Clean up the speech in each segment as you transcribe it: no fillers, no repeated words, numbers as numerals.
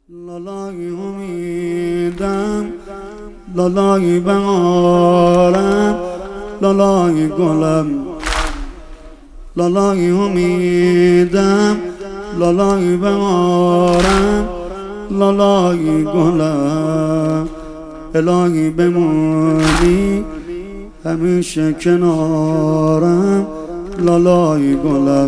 لالای امیدم، لالای بهارم، لالای گلم. لالای امیدم، لالای بهارم، لالای گلم. الهی بمونی همیشه کنارم، لالای گلم.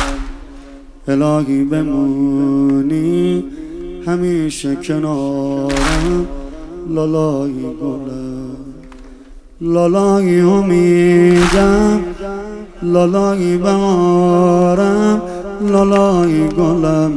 الهی بمونی همیشه کنارم، لالای گلم. لالای امیدم، لالای بهارم، لالای گلم.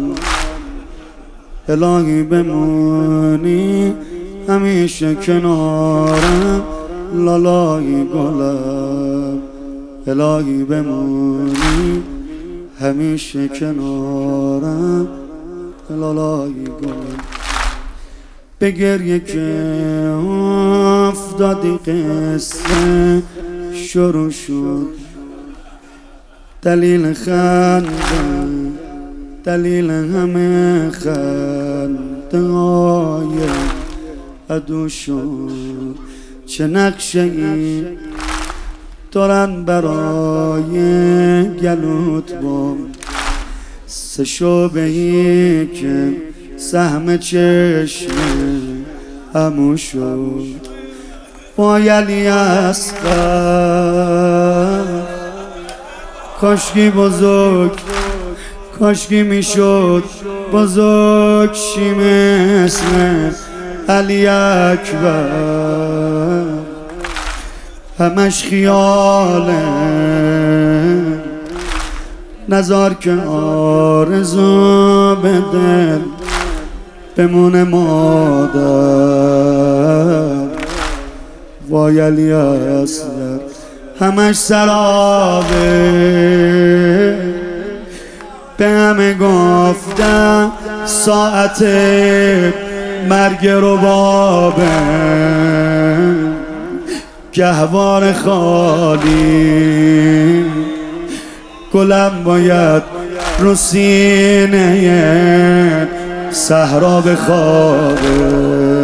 الهی بمونی همیشه کنارم، لالای گلم. الهی بمونی همیشه کنارم، لالای گلم. به گریه که افتادی قصه شروع شد، دلیل خنده، دلیل همه خنده های عدو شد. چه نقشه ای دارن برای گلوت با سه شعبه‌ای که سهم چشم عمو شد. با علی اصغر کاشکی بزرگ، کاشکی میشد بزرگ شی مثل علی اکبر. همش خیاله، نزار که آرزو به دل بمونه مادر. وای علی اصغر همش سرابه، به همه گفتم ساعت مرگ ربابه. گهوار خالی گلم باید رو سینه صحرا بخوابه.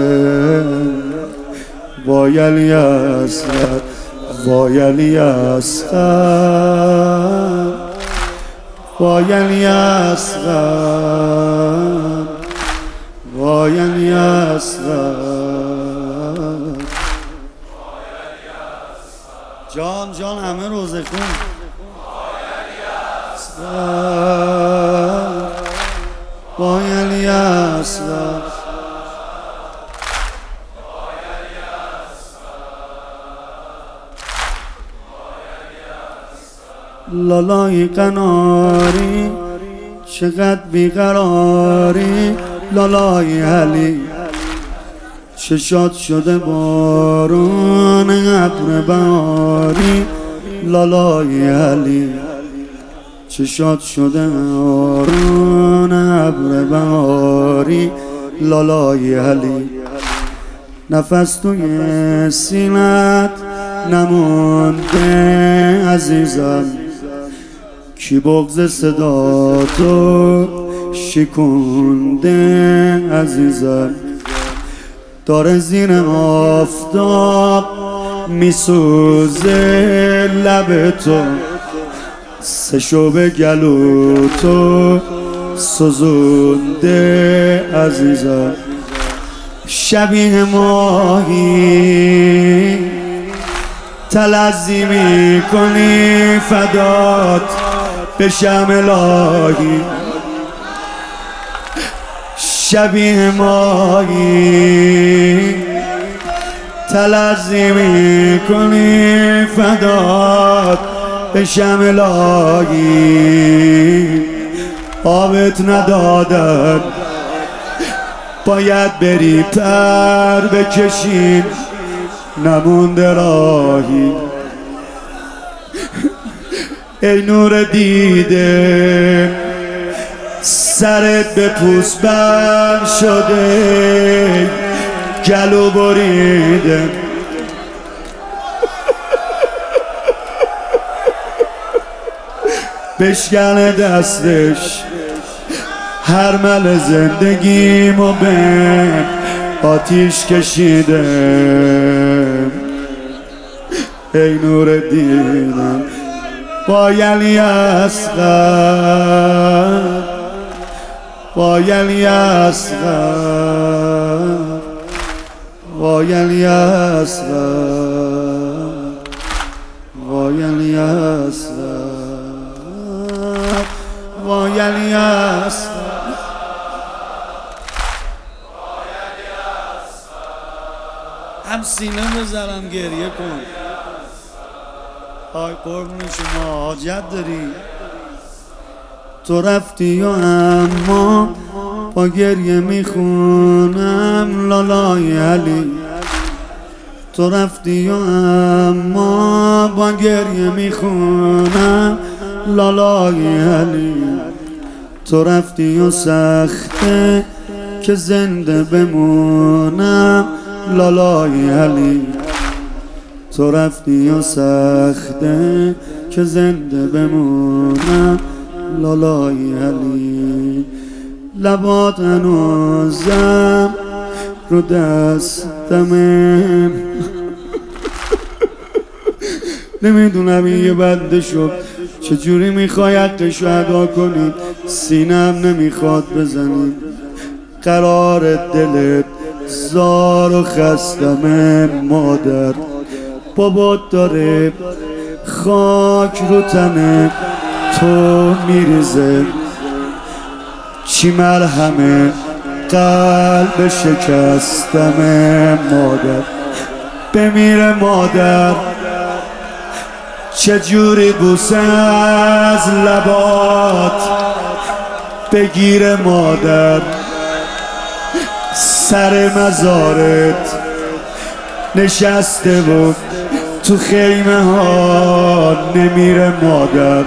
وای علی اصغر، وای علی اصغر، وای علی اصغر، وای علی اصغر. جان جان همه روزه خون. وای علی اصغر، لالای قناری چقدر بیقراری، لالای علی چشات شده بارون ابر بهاری، لالای علی چشات شده بارون ابر بهاری، لالای علی. نفس توی سینت نمونده عزیزم، کی بغض صدا تو شکونده عزیزم. داره زیر آفتاب میسوزه لب تو، سه شعبه گلو تو سوزونده عزیزم. شبیه ماهی تلذی میکنی، فدات بشم الهی. شبیه ماهی تلذی میکنی، فدات بشم الهی. آبت ندادن باید بری پر بکشین، نمونده راهی. ای نور دیده سرت به پوست بند شده، گلو بریده. بشکنه دستش هر مل زندگیمو به آتیش کشیدم. ای نور دیدم با علی اصغر، با علی اصغر، با علی اصغر، با علی اصغر، با علی اصغر. هم سینه بذارم گریه کن. آی قربون شما حاجت داری. تو رفتی و اما با گریه میخونم لالای علی. تو رفتی و اما با گریه میخونم لالای علی. تو رفتی و سخته که زنده بمونم لالای علی. تو رفتی و سخته که زنده بمونم لالای علی. لبات هنوزم رو دستمه. نمیدونم این یه بنده شد چجوری میخوای حقشو ادا کنی. سینم نمیخواد بزنی. قرار دلت زار و خستمه مادر. بابات داره خاک رو تنه تو میریزه. چی مرهمه قلب شکستمه مادر. بمیره مادر. چجوری بوسه از لبات بگیره مادر. سر مزارت نشسته بود تو خیمه ها نمیره مادر.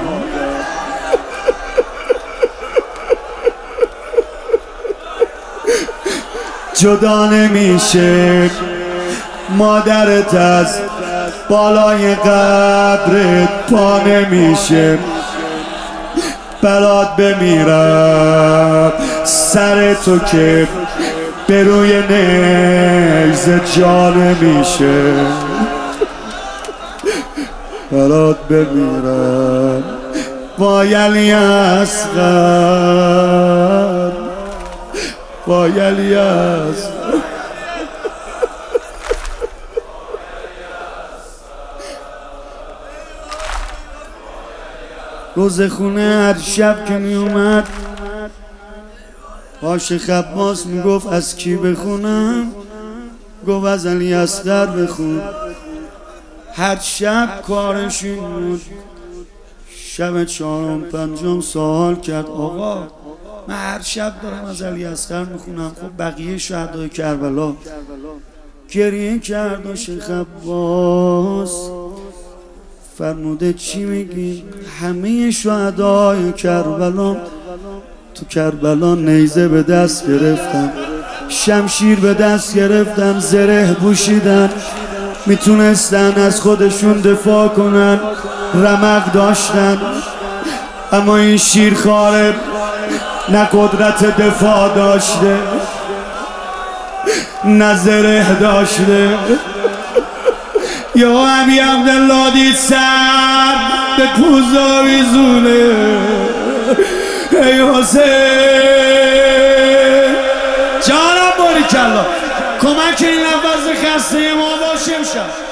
جدا نمیشه مادرت از بالای قبرت پا نمیشه. برات بمیرم سر تو که به روی نیزه جا نمیشه. برات بمیرم با علی اصغر، با علی اصغر. روز خونه هر شب که می اومد عاشق عباس میگفت از کی بخونم؟ گفت از علی اصغر بخون. هر شب کارش این بود. شب چهارم پنجم سوال کرد آقا من هر شب دارم از علی اصغر میخونم، خب بقیه شهدای کربلا؟ گریه کرد عاشق عباس فرموده چی میگی؟ همه شهدای کربلا تو کربلا نیزه به دست گرفتن، شمشیر به دست گرفتن، زره پوشیدن، میتونستن از خودشون دفاع کنن، رمق داشتن، اما این شیرخواره نه قدرت دفاع داشته نه زره داشته. یا ابی عبدالله دید سر به پوزا ویزونه. ای حسین جانم باریکالله کمک این لفظ خسته ما باشه امشب.